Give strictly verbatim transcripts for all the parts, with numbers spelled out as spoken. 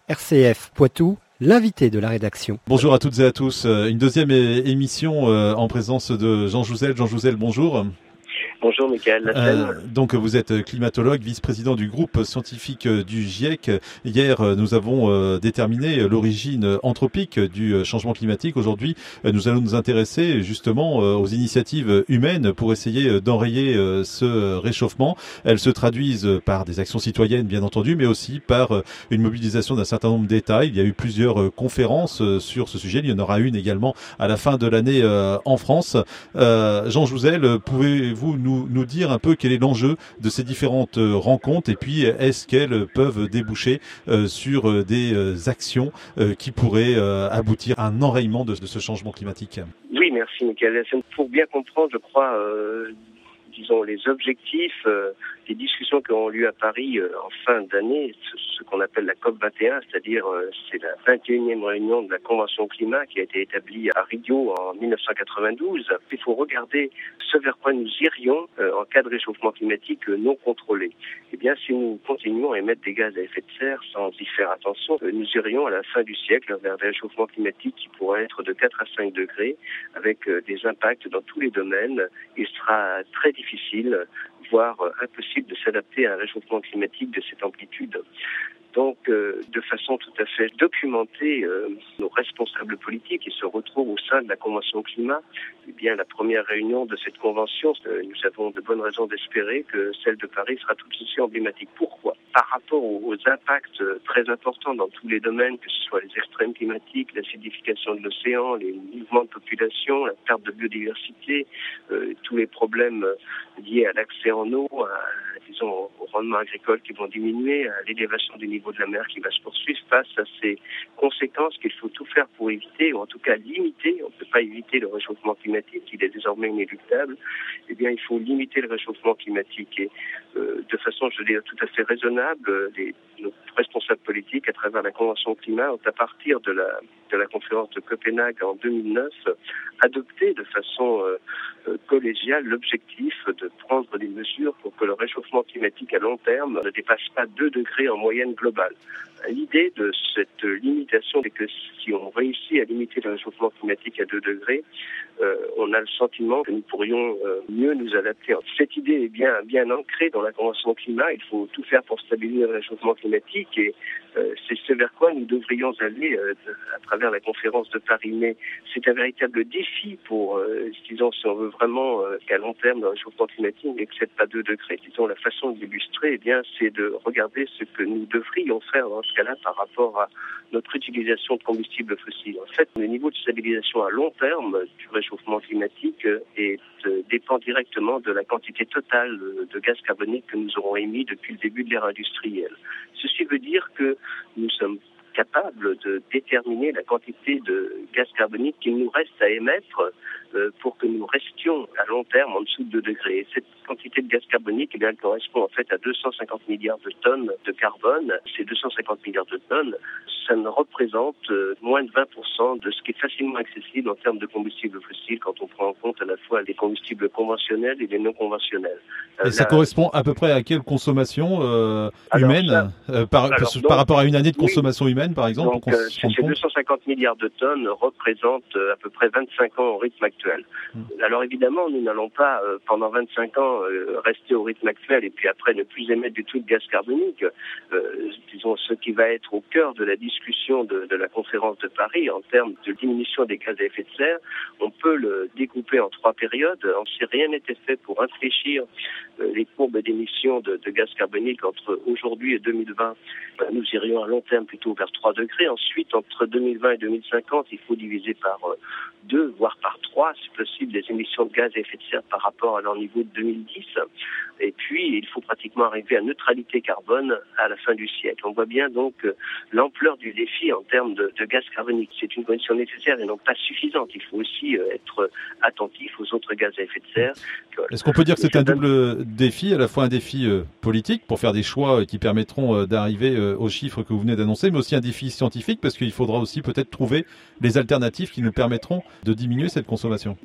R C F Poitou, l'invité de la rédaction. Bonjour à toutes et à tous. Une deuxième é- émission euh, en présence de Jean Jouzel. Jean Jouzel, bonjour. Bonjour Michael Lassène. Euh, donc vous êtes climatologue, vice-président du groupe scientifique du GIEC. Hier, nous avons euh, déterminé l'origine anthropique du changement climatique. Aujourd'hui, nous allons nous intéresser justement euh, aux initiatives humaines pour essayer d'enrayer euh, ce réchauffement. Elles se traduisent par des actions citoyennes, bien entendu, mais aussi par euh, une mobilisation d'un certain nombre d'États. Il y a eu plusieurs euh, conférences euh, sur ce sujet. Il y en aura une également à la fin de l'année euh, en France. Euh, Jean Jouzel, pouvez-vous nous Nous, nous dire un peu quel est l'enjeu de ces différentes euh, rencontres et puis est-ce qu'elles peuvent déboucher euh, sur euh, des euh, actions euh, qui pourraient euh, aboutir à un enrayement de, de ce changement climatique? Oui, merci Michael. Pour bien comprendre, je crois, euh, disons, les objectifs, euh, les discussions qui ont lieu à Paris euh, en fin d'année, ce, ce qu'on appelle la COP vingt et un, c'est-à-dire euh, c'est la vingt et unième réunion de la Convention climat qui a été établie à Rio en mille neuf cent quatre-vingt-douze. Il faut regarder ce vers quoi nous irions euh, en cas de réchauffement climatique euh, non contrôlé. Eh bien, si nous continuons à émettre des gaz à effet de serre sans y faire attention, euh, nous irions à la fin du siècle vers des réchauffements climatiques qui pourraient être de quatre à cinq degrés avec euh, des impacts dans tous les domaines. Il sera très difficile, voire euh, impossible de s'adapter à un réchauffement climatique de cette amplitude. Donc, euh, de façon tout à fait documentée, euh, nos responsables politiques qui se retrouvent au sein de la Convention climat, eh bien, la première réunion de cette convention, euh, nous avons de bonnes raisons d'espérer que celle de Paris sera tout aussi emblématique. Pourquoi? Par rapport aux, aux impacts euh, très importants dans tous les domaines, que ce soit les extrêmes climatiques, l'acidification de l'océan, les mouvements de population, la perte de biodiversité, euh, tous les problèmes euh, liés à l'accès en eau, à, disons, au rendement agricole qui vont diminuer, à l'élévation du niveau de la mer qui va se poursuivre. Face à ces conséquences qu'il faut tout faire pour éviter, ou en tout cas limiter, on ne peut pas éviter le réchauffement climatique, il est désormais inéluctable, eh bien il faut limiter le réchauffement climatique. Et euh, de façon, je veux dire, tout à fait raisonnable, les, nos responsables politiques, à travers la Convention climat, ont à partir de la, de la conférence de Copenhague en deux mille neuf, adopté de façon euh, euh, collégiale l'objectif de prendre des mesures pour que le réchauffement climatique à long terme ne dépasse pas deux degrés en moyenne globale. L'idée de cette limitation, c'est que si on réussit à limiter le réchauffement climatique à deux degrés, euh, on a le sentiment que nous pourrions euh, mieux nous adapter. Cette idée est bien, bien ancrée dans la Convention climat. Il faut tout faire pour stabiliser le réchauffement climatique et euh, c'est ce vers quoi nous devrions aller euh, à travers la conférence de Paris. Mais c'est un véritable défi pour, euh, disons, si on veut vraiment euh, qu'à long terme le réchauffement climatique n'excède pas deux degrés. Disons, la façon de l'illustrer, eh bien, c'est de regarder ce que nous devrions faire dans ce cas-là par rapport à notre utilisation de combustibles fossiles. En fait, le niveau de stabilisation à long terme du réchauffement climatique est, euh, dépend directement de la quantité totale de gaz carbonique que nous aurons émis depuis le début de l'ère industrielle. Ceci veut dire que nous sommes capables de déterminer la quantité de gaz carbonique qu'il nous reste à émettre euh, pour que nous restions à long terme en dessous de deux degrés. Et cette quantité de gaz carbonique, eh bien, elle correspond en fait à deux cent cinquante milliards de tonnes de carbone. Ces deux cent cinquante milliards de tonnes, ça ne représente euh, moins de vingt pour cent de ce qui est facilement accessible en termes de combustibles fossiles quand on prend en compte à la fois les combustibles conventionnels et les non conventionnels. Euh, et ça la... correspond à peu près à quelle consommation euh, alors, humaine ça, euh, par, alors, par, donc, par rapport à une année de consommation oui, humaine, par exemple? Donc, euh, ces deux cent cinquante milliards de tonnes représentent euh, à peu près vingt-cinq ans au rythme actuel. Mmh. Alors évidemment, nous n'allons pas euh, pendant vingt-cinq ans euh, rester au rythme actuel et puis après ne plus émettre du tout de gaz carbonique. Euh, disons, ce qui va être au cœur de la discussion de, de la conférence de Paris en termes de diminution des gaz à effet de serre, on peut le découper en trois périodes. Si rien n'était fait pour infléchir euh, les courbes d'émissions de, de gaz carbonique entre aujourd'hui et deux mille vingt, ben, nous irions à long terme plutôt vers trois degrés. Ensuite, entre deux mille vingt et deux mille cinquante, il faut diviser par euh, deux, voire par trois, si possible, les émissions de gaz à effet de serre par rapport à leur niveau de deux mille dix. Et puis, il faut pratiquement arriver à neutralité carbone à la fin du siècle. On voit bien donc euh, l'ampleur du défi en termes de, de gaz carbonique. C'est une condition nécessaire et non pas suffisante. Il faut aussi euh, être attentif aux autres gaz à effet de serre. Est-ce qu'on peut dire que c'est un double défi, à la fois un défi euh, politique pour faire des choix qui permettront euh, d'arriver euh, aux chiffres que vous venez d'annoncer, mais aussi un défi scientifique parce qu'il faudra aussi peut-être trouver les alternatives qui nous permettront de diminuer cette consommation? Oui, alors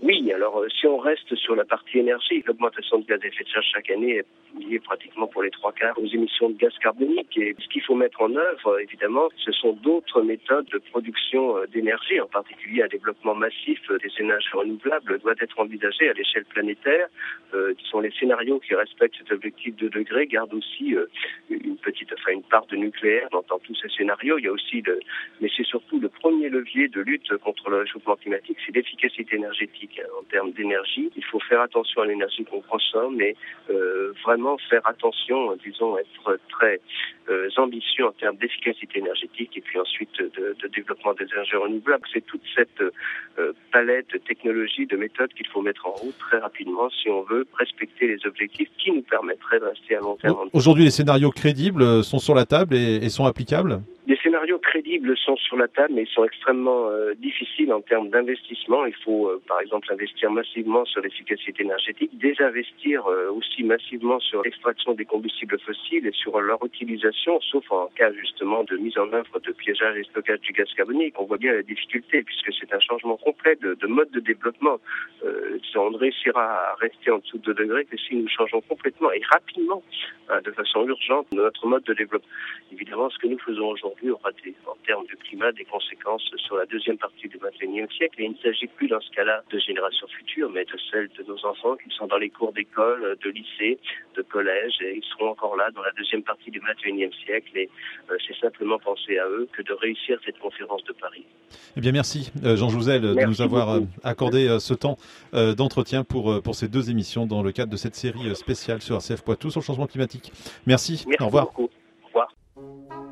Alors, euh, si on reste sur la partie énergie, l'augmentation de gaz à effet de serre chaque année est liée pratiquement pour les trois quarts aux émissions de gaz carbonique. Et ce qu'il faut mettre en œuvre, évidemment, ce sont d'autres méthodes de production d'énergie, en particulier un développement massif des énergies renouvelables doit être envisagé à l'échelle planétaire. Euh, qui sont les scénarios qui respectent cet objectif de deux degrés, gardent aussi euh, une petite, enfin une part de nucléaire dans, dans tous ces scénarios. Il y a aussi, le, mais c'est surtout le premier levier de lutte contre le réchauffement climatique, c'est l'efficacité énergétique. En termes d'énergie, il faut faire attention à l'énergie qu'on consomme et euh, vraiment faire attention, disons, être très euh, ambitieux en termes d'efficacité énergétique et puis ensuite de, de développement des énergies renouvelables. C'est toute cette euh, palette de technologies, de méthodes qu'il faut mettre en route très rapidement si on veut respecter les objectifs qui nous permettraient de rester à long terme. Aujourd'hui, les scénarios crédibles sont sur la table et, et sont applicables ? Les scénarios crédibles sont sur la table, mais ils sont extrêmement euh, difficiles en termes d'investissement. Il faut, euh, par exemple, investir massivement sur l'efficacité énergétique, désinvestir euh, aussi massivement sur l'extraction des combustibles fossiles et sur leur utilisation, sauf en cas justement de mise en œuvre de piégeage et stockage du gaz carbonique. On voit bien la difficulté, puisque c'est un changement complet de, de mode de développement. Euh, on ne réussira à rester en dessous de deux degrés que si nous changeons complètement et rapidement, hein, de façon urgente, notre mode de développement. Évidemment, ce que nous faisons aujourd'hui aura des, en termes de climat des conséquences sur la deuxième partie du vingt et unième siècle. Et il ne s'agit plus dans ce cas-là de générations futures, mais de celles de nos enfants qui sont dans les cours d'école, de lycée, de collège, et ils seront encore là dans la deuxième partie du vingt et unième siècle. Et euh, c'est simplement penser à eux que de réussir cette conférence de Paris. Eh bien, merci Jean Jouzel de nous avoir beaucoup. accordé ce temps d'entretien pour, pour ces deux émissions dans le cadre de cette série spéciale sur R C F Poitou sur le changement climatique. Merci, merci au revoir. Beaucoup. Au revoir.